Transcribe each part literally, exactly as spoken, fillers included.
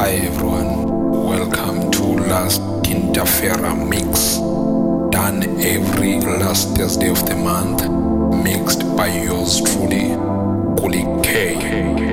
Hi everyone, welcome to Last Quinta-feira Mix. Done every last Thursday of the month, mixed by yours truly, Kuli K.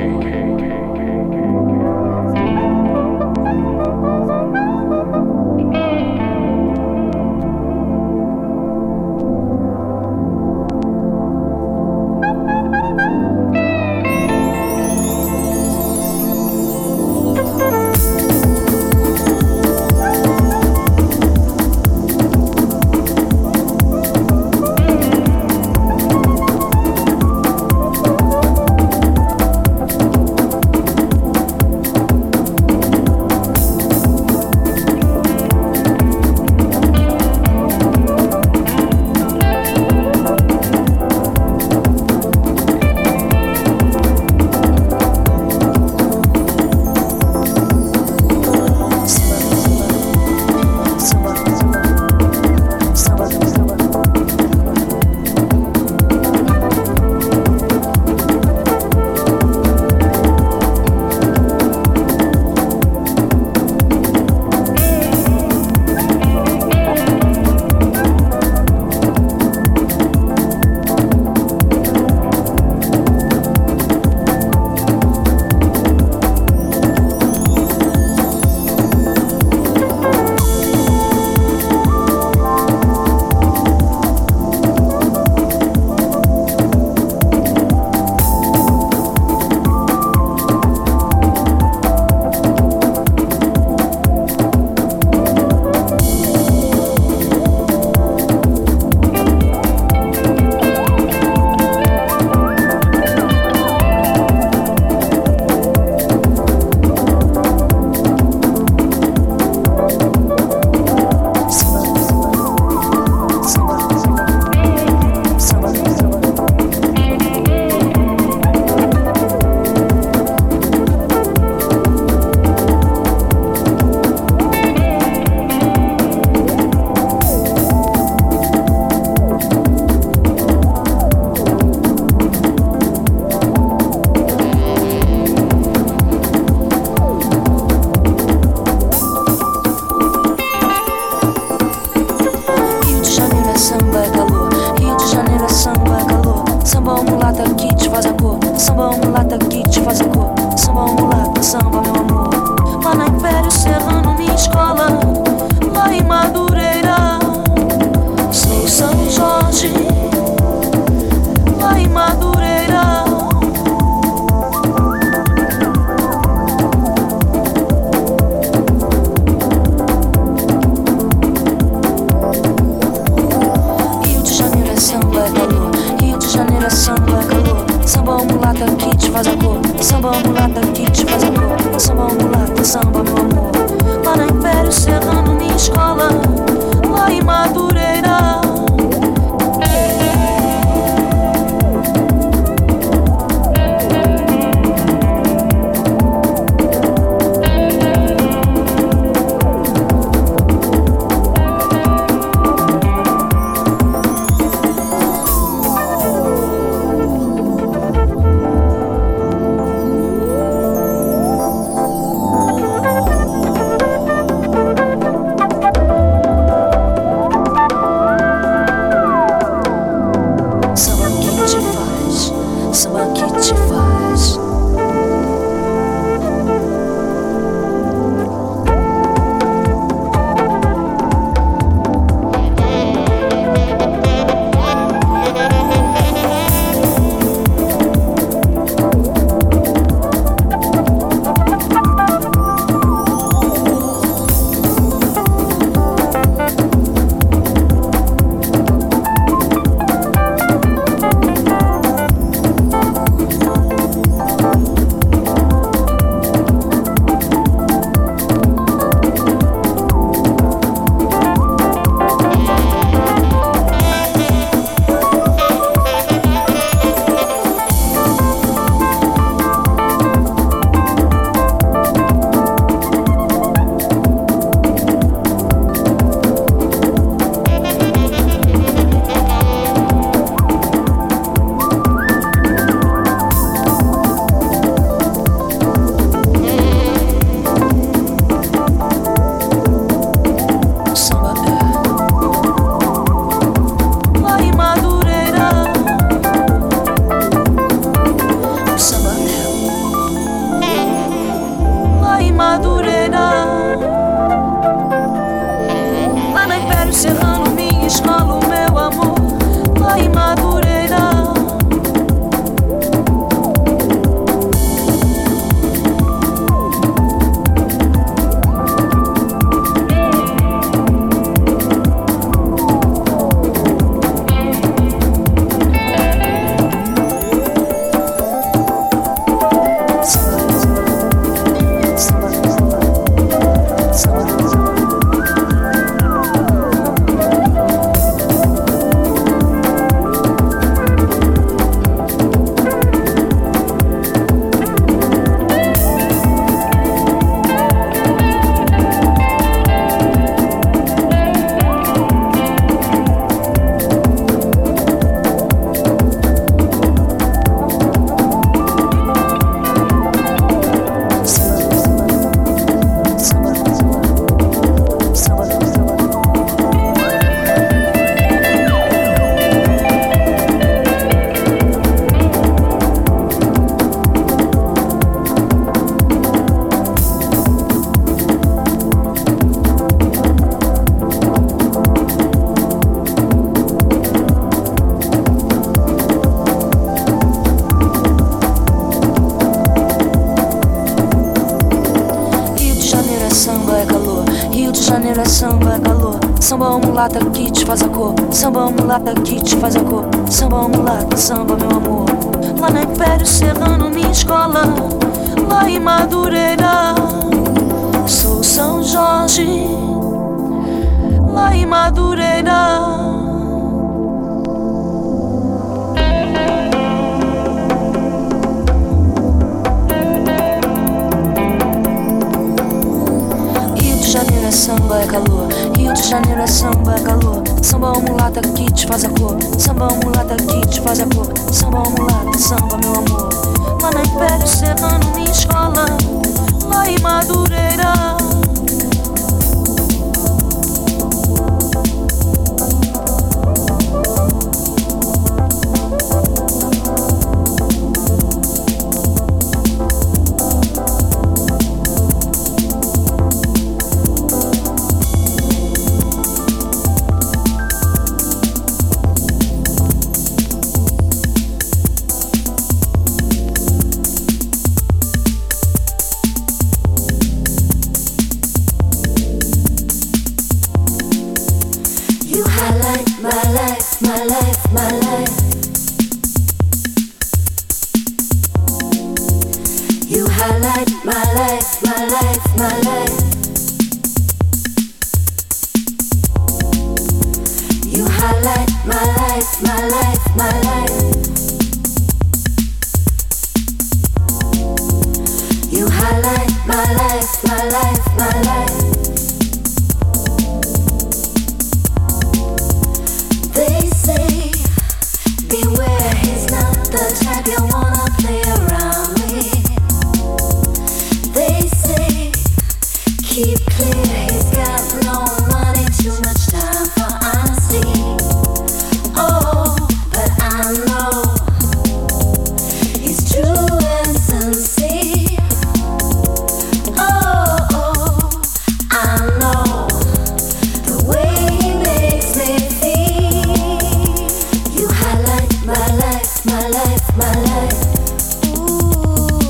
Madureira. Lá no Império Serrano, minha escola, o meu amor. Lá em Madureira. Samba mulata que te faz a cor, samba mulata que te faz a cor, samba mulata, samba meu amor. Lá no Império Serrano, minha escola, lá em Madureira. Sou São Jorge, lá em Madureira. Samba é calor, Rio de Janeiro é samba, é calor. Samba mulata que te faz a cor, samba mulata que te faz a cor, samba mulata, samba meu amor. Lá no Império Serrano, minha escola, lá em Madureira.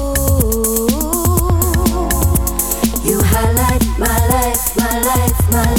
My life, my life.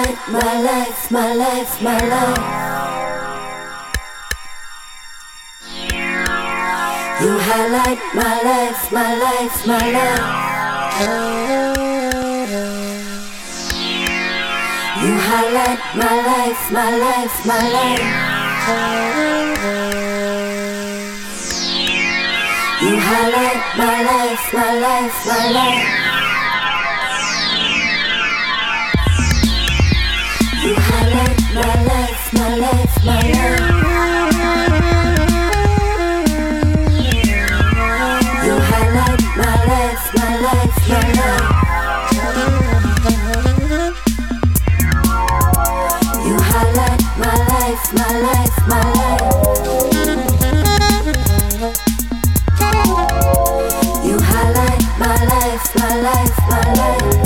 highlight my life, my life, my life. You highlight my life, my life, my life. You highlight my life, my life, my life. You highlight my life, my life, my life. You highlight my life, my life, my life. You highlight my life, my life, my life. You highlight my life, my life, my life. You highlight my life, my life, my life.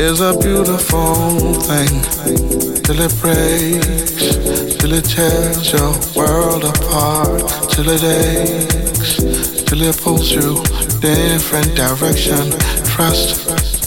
is a beautiful thing till it breaks, till it tears your world apart, till it aches, till it pulls you different direction. Trust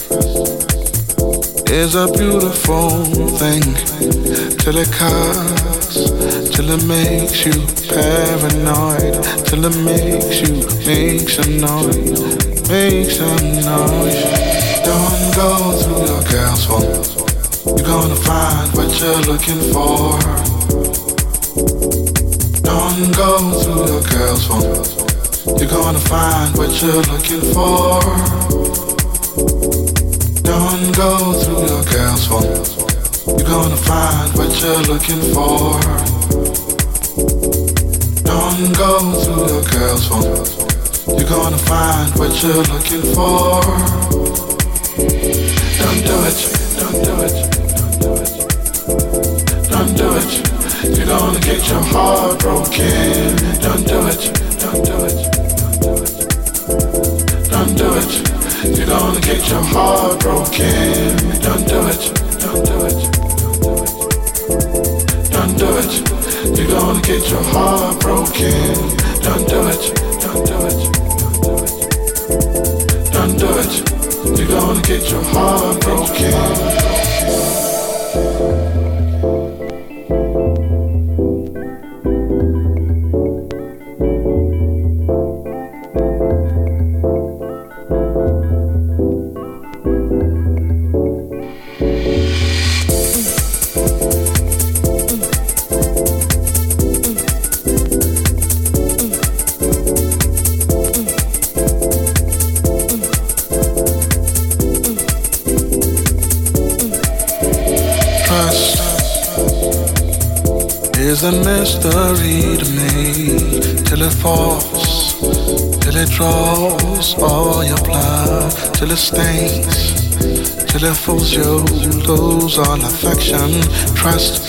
is a beautiful thing till it cuts, till it makes you paranoid, till it makes you make some noise, make some noise. Don't go through your girl's phone. You're gonna find what you're looking for. Don't go through your girl's phone. You're gonna find what you're looking for. Don't go through your girl's phone. You're gonna find what you're looking for. Don't go through your girl's phone. You're gonna find what you're looking for. Don't do it, don't do it, don't do it, don't do it. You're gonna get your heart broken. Don't do it, don't do it, don't do it. You're gonna get your heart broken. Don't do it, don't do it, don't do it. You're gonna get your heart broken. Don't do it, don't do it, don't do it. You're gonna get your heart broken. Is a mystery to me till it falls, till it draws all your blood, till it stains, till it fools you, lose all affection. Trust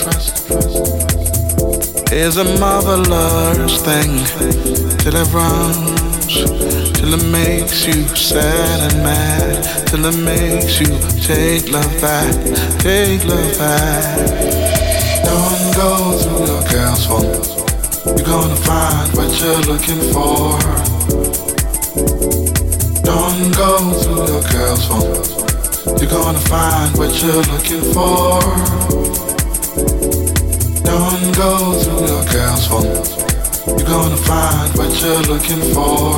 is a marvelous thing till it runs, till it makes you sad and mad, till it makes you take love back, take love back. Don't go through your girl's phone. You're gonna find what you're looking for. Don't go through your girl's phone. You're gonna find what you're looking for. Don't go through your girl's phone. You're gonna find what you're looking for.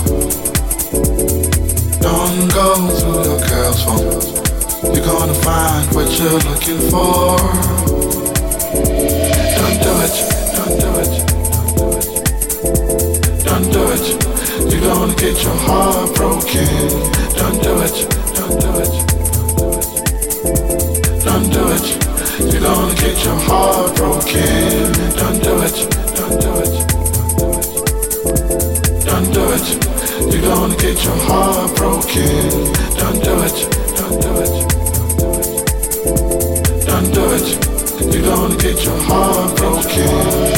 Don't go through your girl's phone. You're gonna find what you're looking for. Don't do it, don't do it, don't do it. You're gonna get your heart broken. Don't do it, don't do it, don't do it. You're gonna get your heart broken. Don't do it, don't do it, don't do it. You're gonna get your heart broken. Don't do it, don't do it, don't do it. You're gonna get your heart broken.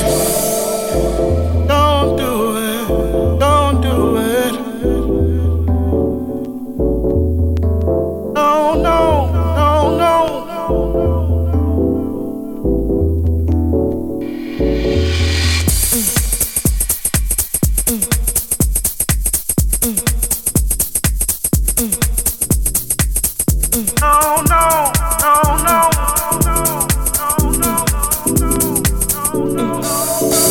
Don't do it, don't do it. No, no, no, no. No, no, no, no.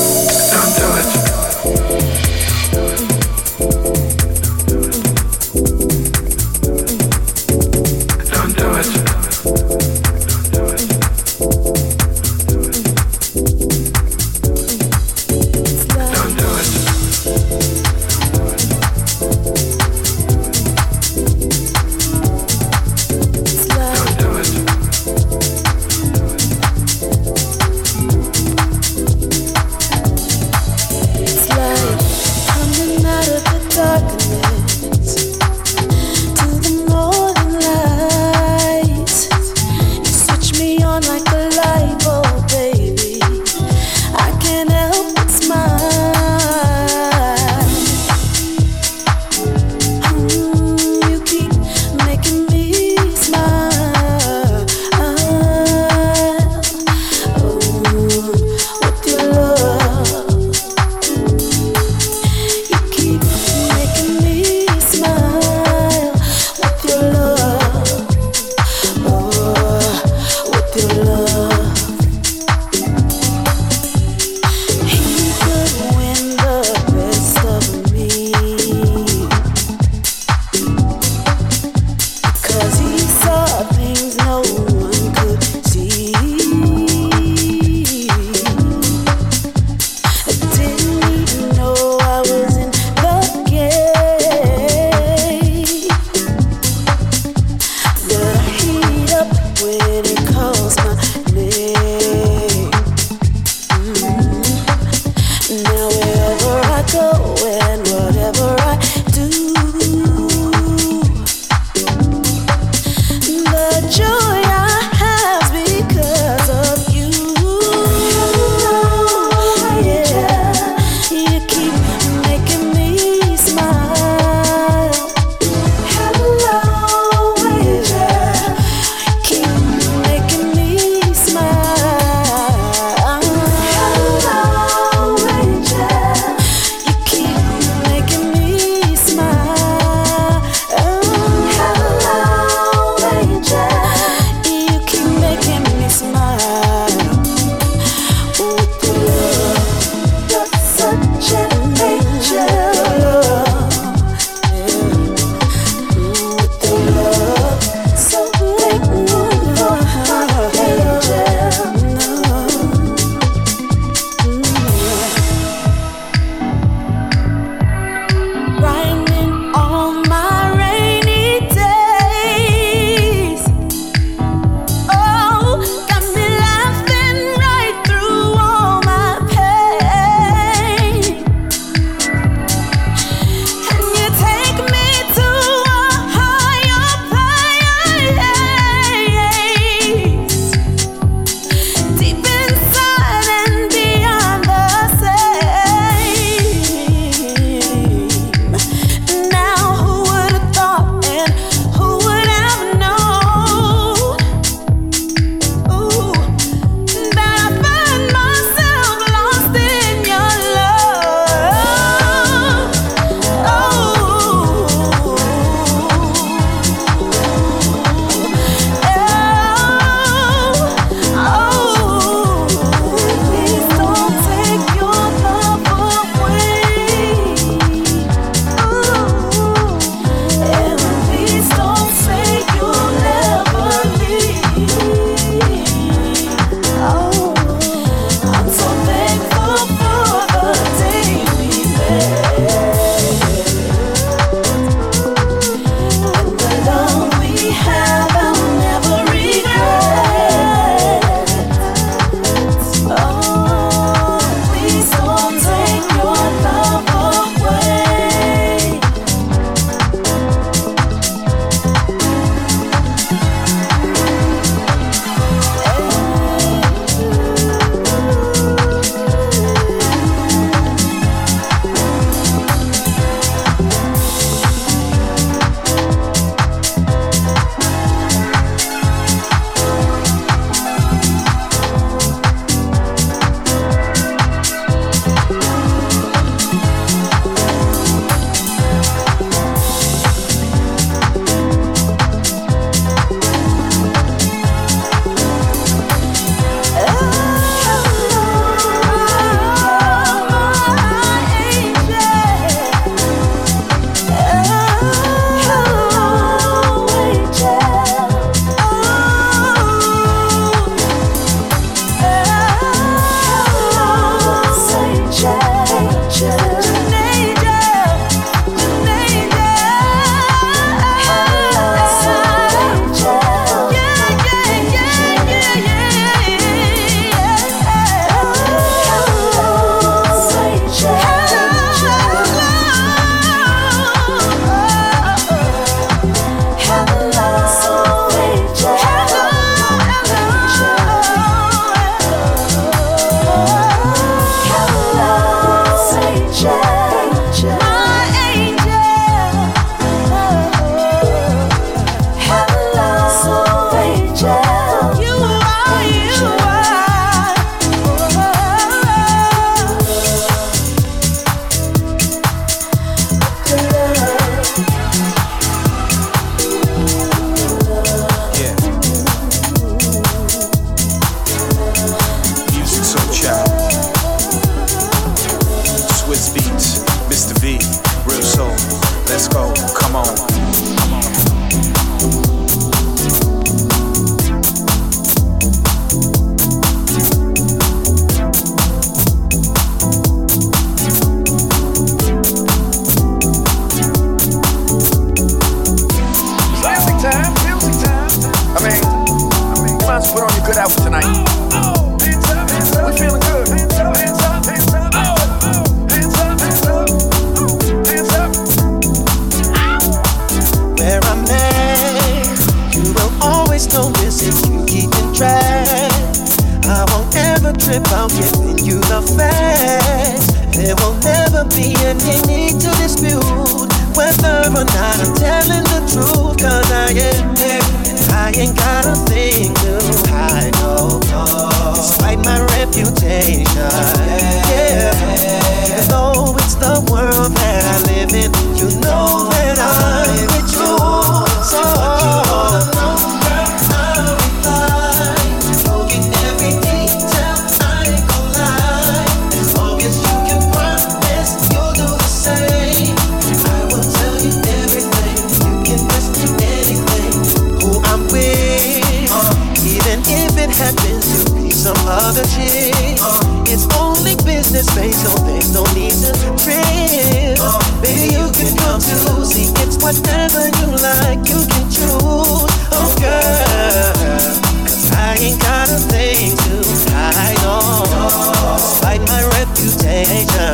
About giving you the facts. There will never be any need to dispute whether or not I'm telling the truth. Cause I am there, and I ain't got a thing to hide, no, no. Despite my reputation, yeah. Even though it's the world that I live in, you know that I'm with you. So what you wanna know, girl, I'll reply. Forget every detail, I ain't gon' lie. As long as you can promise you'll do the same, I will tell you everything. You can trust in anything. Who I'm with, uh, even if it happens to be some other chick, uh, it's only business, babe, so there's no need to trip. Uh, Baby, you can come too. See, it's whatever you like, you can choose. Oh, girl, cause I ain't got a thing to hide, no. Despite my reputation,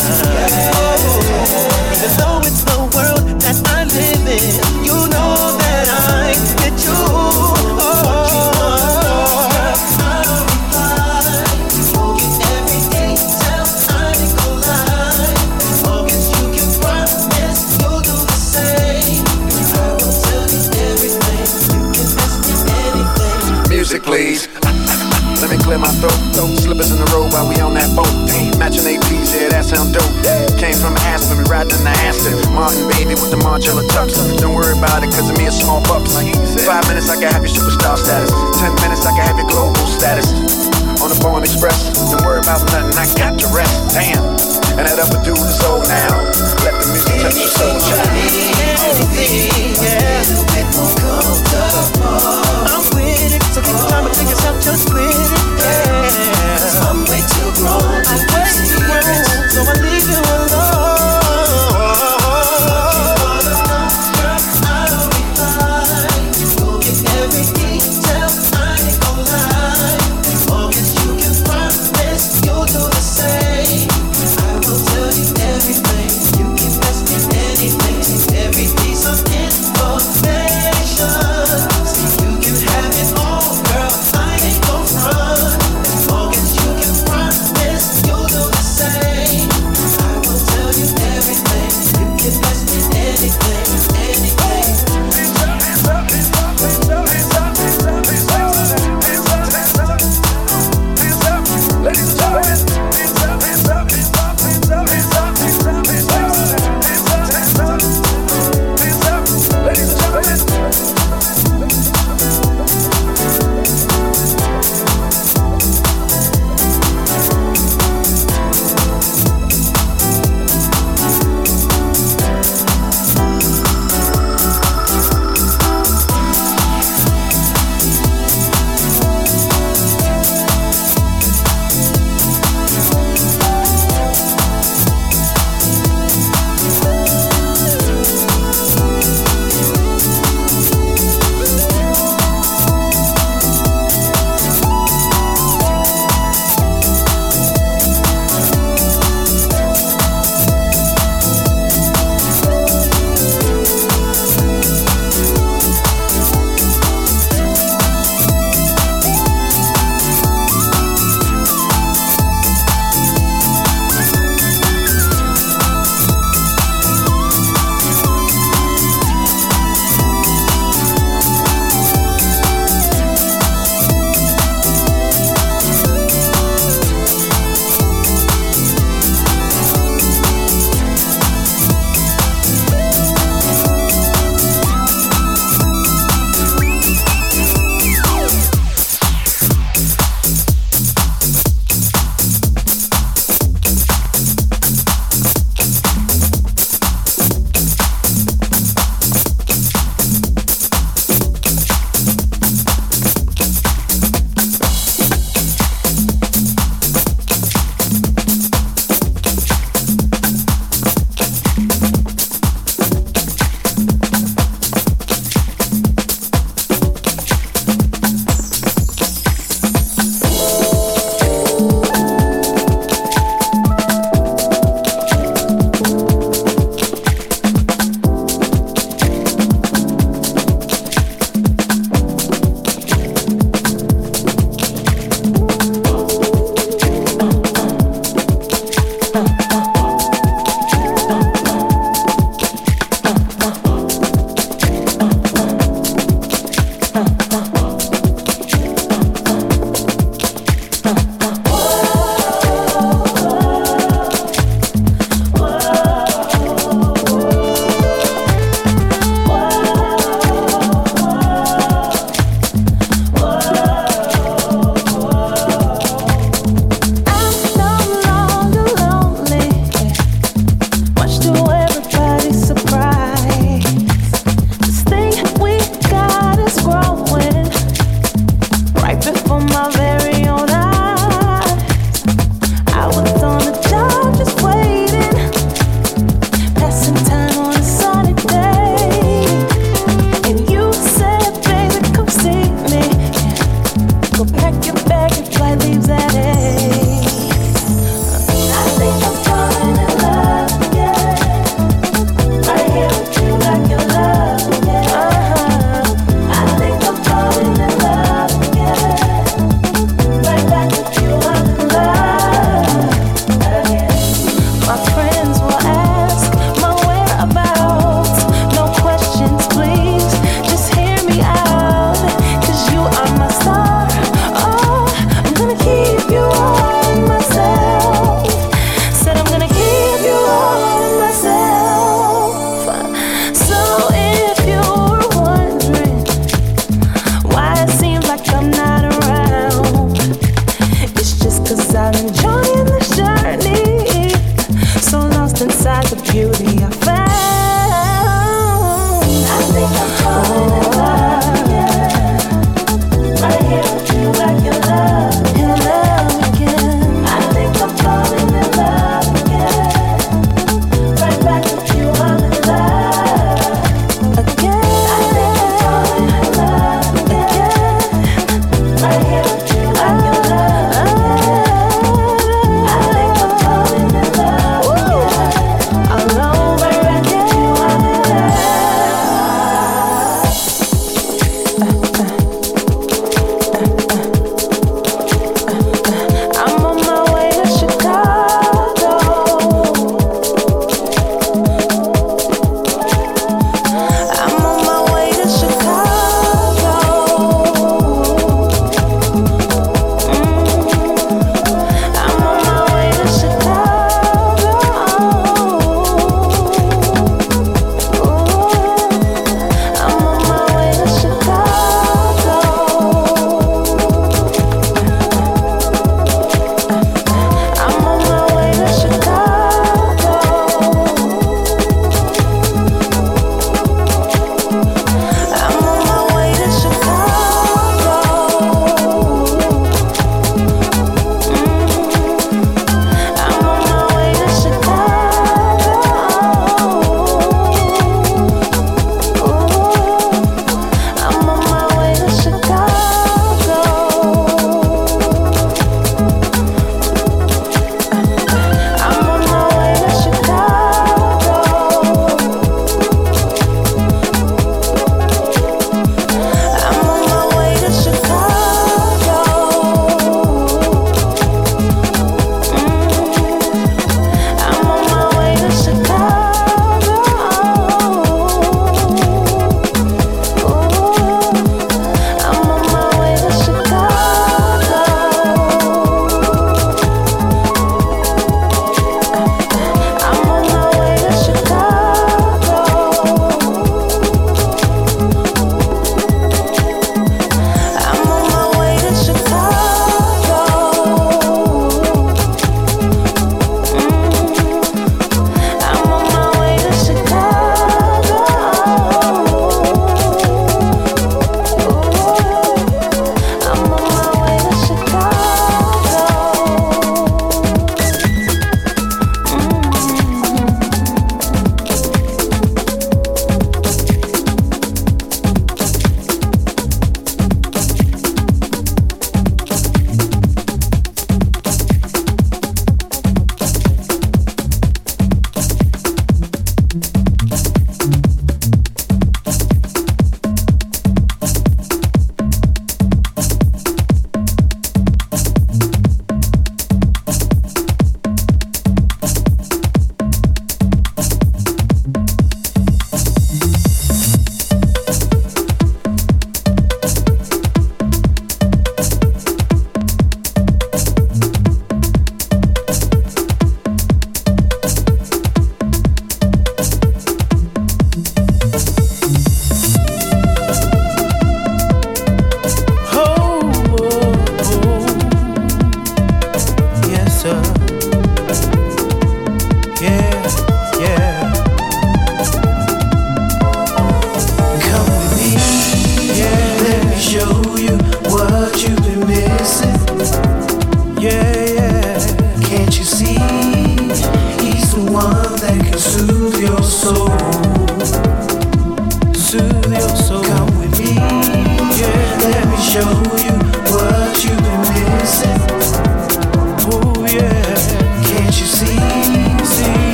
even though it's the world that I live in, you know that I get you. Oh, I'll reply. Forget every detail, I ain't gon' lie. As long as you can promise you'll do the same, I will tell you everything. You can ask me anything. Music, please. Let me clear my throat. Slippers in the road while we on that boat. Matching A Ps, yeah, that sound dope. Came from Aspen, we riding in the Aston. Martin, baby, with the Margiela tux. Don't worry about it, cause of me a small bucks. Five minutes, I can have your superstar status. Ten minutes, I can have your global status. On the Born Express, don't worry about nothing, I got to rest. Damn, and that upper dude is old now. Let the music touch your soul, child. Anything, yeah. A little bit more comfortable. I'm with it, so keep time to take yourself, just with it, yeah. Cause I'm way too grown. I'm way too grown, so I leave you alone. What you wanna know, girl, I'll reply. Forget every detail, I ain't gon' lie. As long as you can promise you'll do the same, I will tell you everything. You can ask me anything, every piece of information.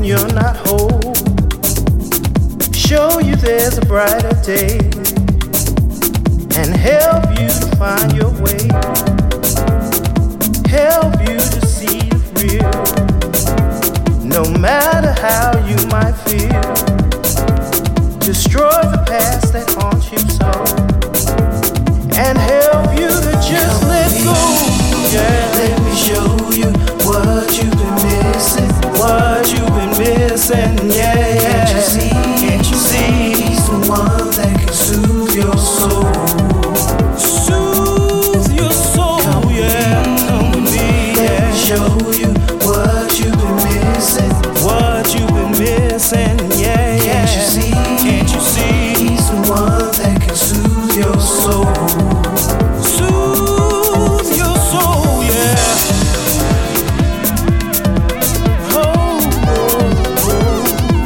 you're not whole. Show you there's a brighter day and help you to find your way. Help you to see the real, no matter how you might feel. Destroy the past that haunts you so, and help you to just let go. Yeah. Let me show you what you've been missing, What you've been missing, yeah, yeah. Can't you see? Can't you see? He's the one that can soothe your soul. Soothe your soul, come yeah. Come with me, Let yeah. me show you what you've been missing, What you've been missing, yeah, yeah. Can't you see? Can't you see? He's the one that can soothe your soul. Soothe your soul, yeah. Oh, oh, oh.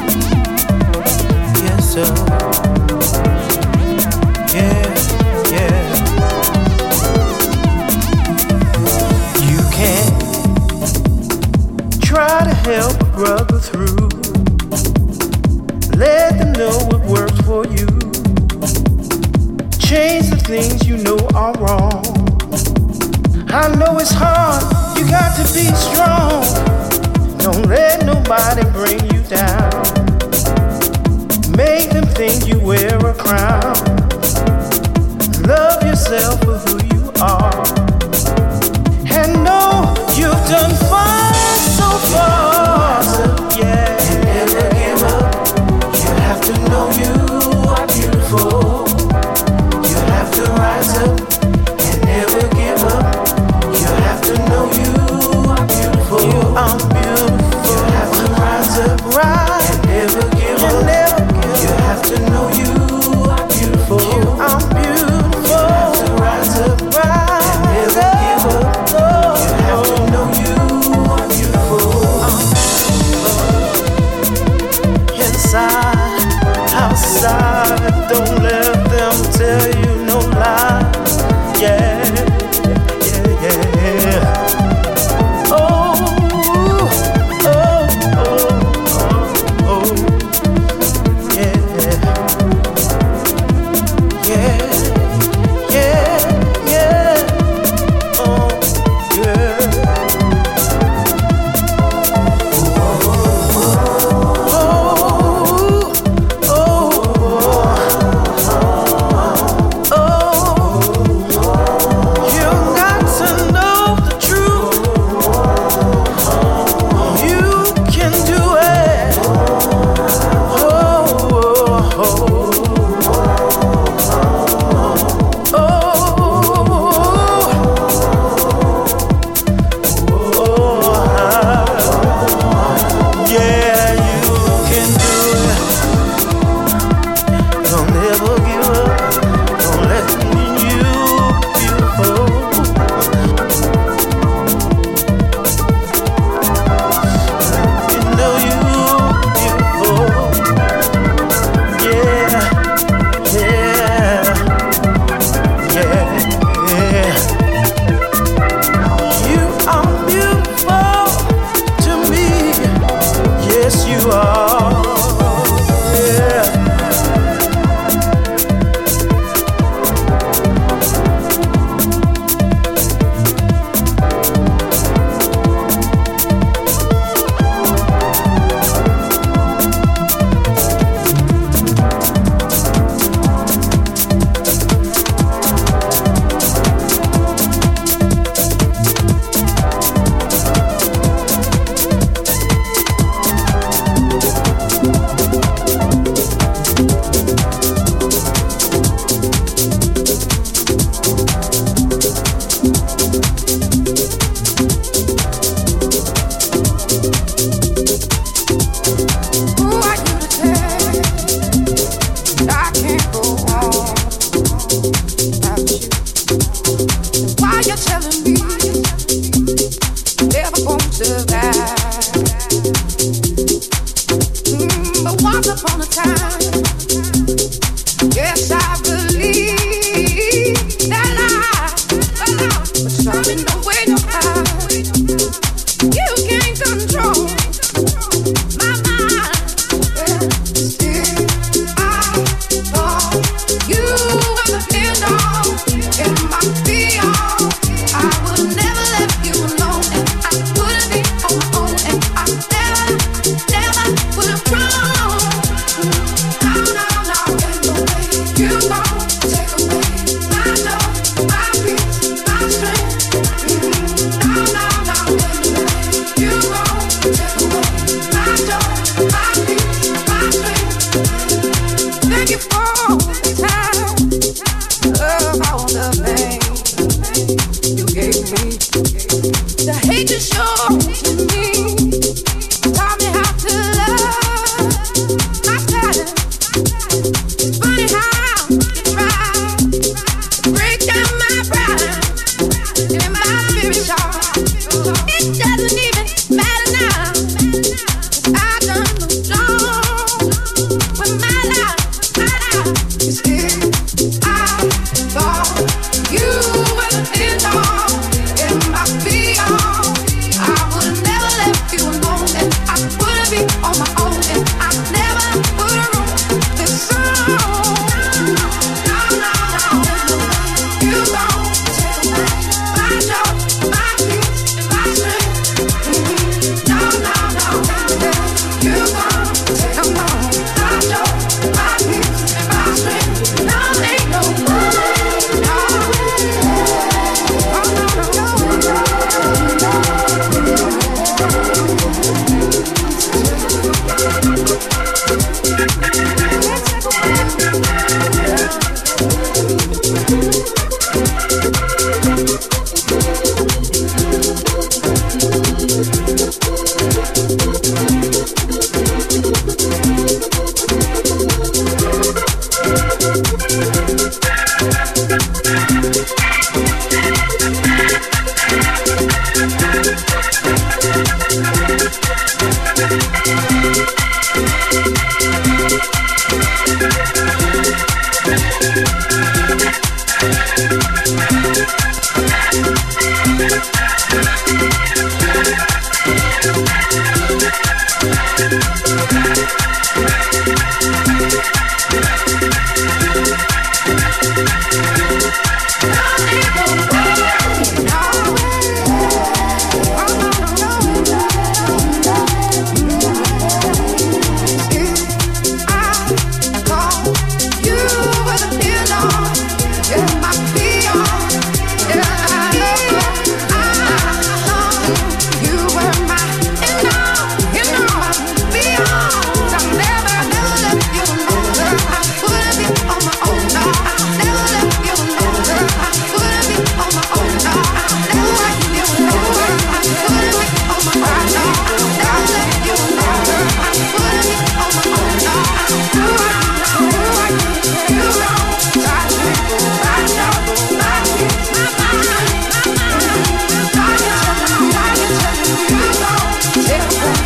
Yes, sir. Yeah, yeah. You can try to help a brother through. Let them know what works for you. Change the things you know are wrong. I know it's hard, you got to be strong. Don't let nobody bring you down. Make them think you wear a crown. Love yourself for who you are, and know you've done fine so far. Yeah, And never give up. You have to know you are beautiful. You have to rise up and never give up. You have to know you are beautiful. you are beautiful. You have to rise up, Rise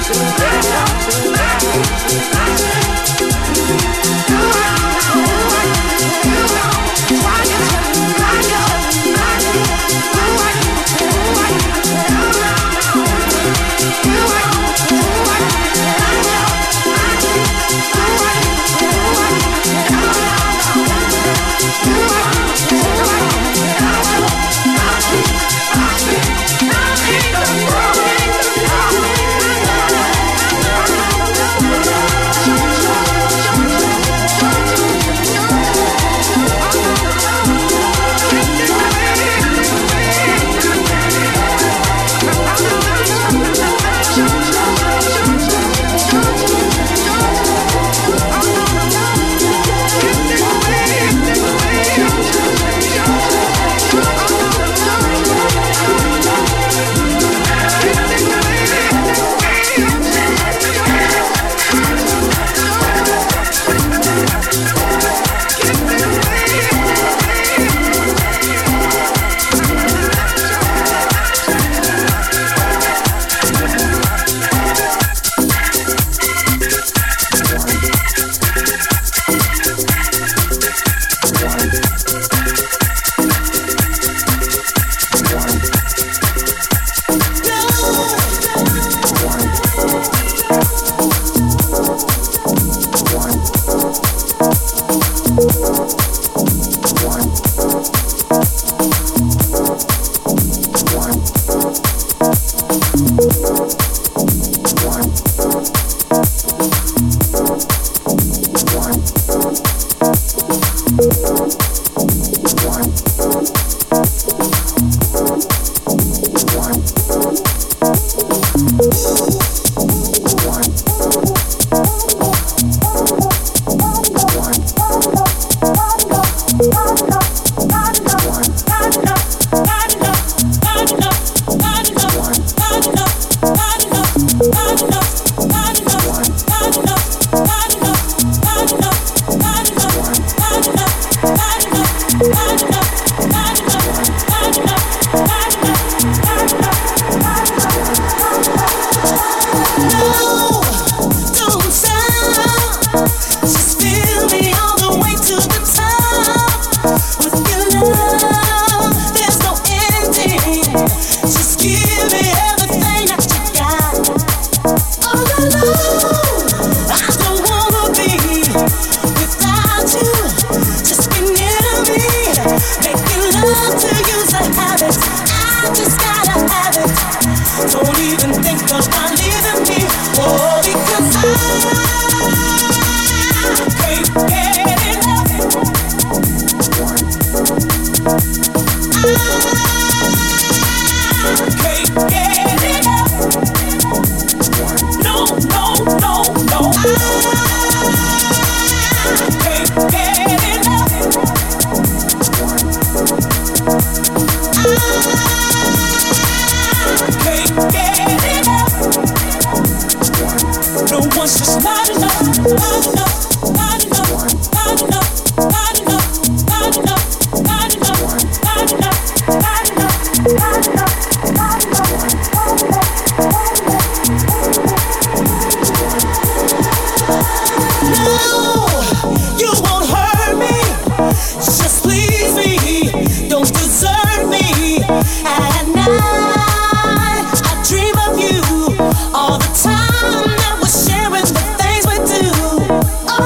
All the time that we're sharing the things we do. Oh,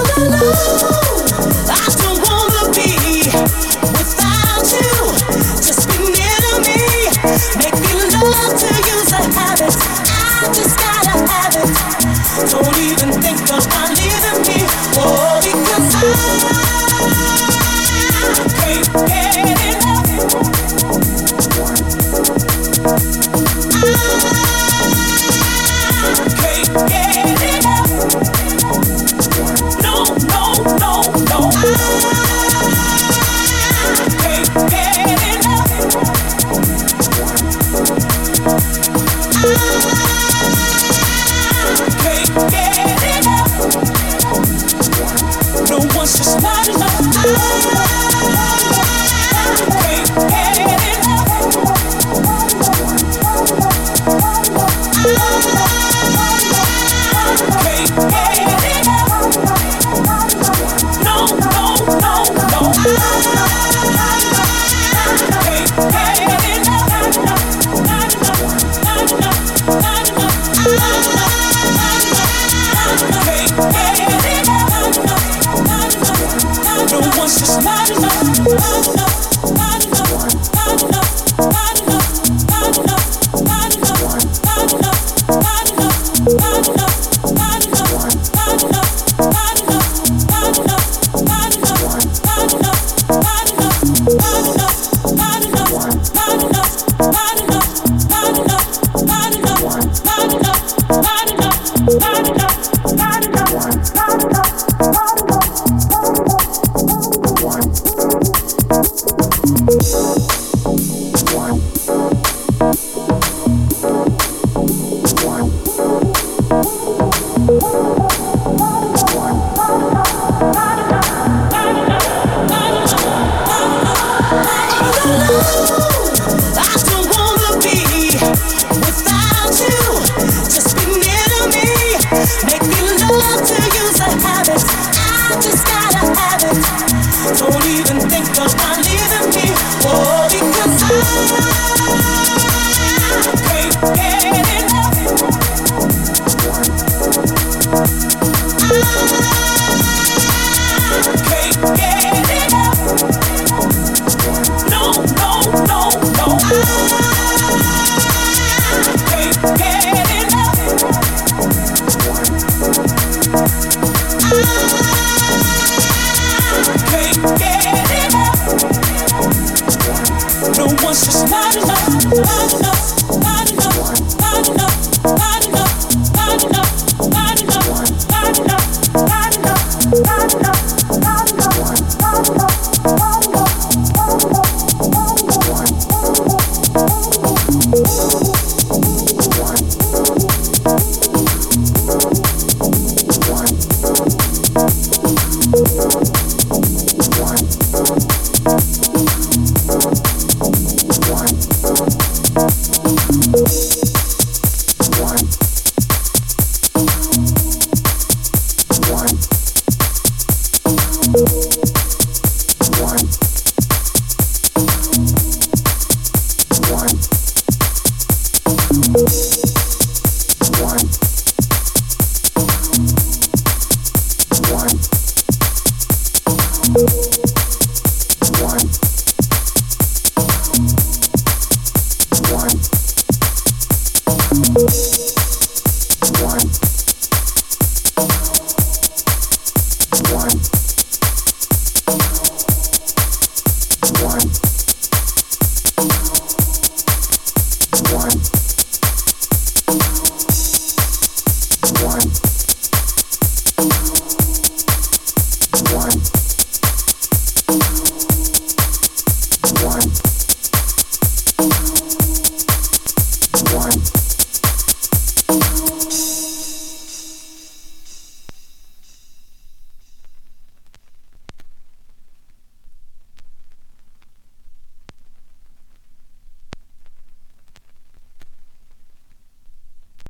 Make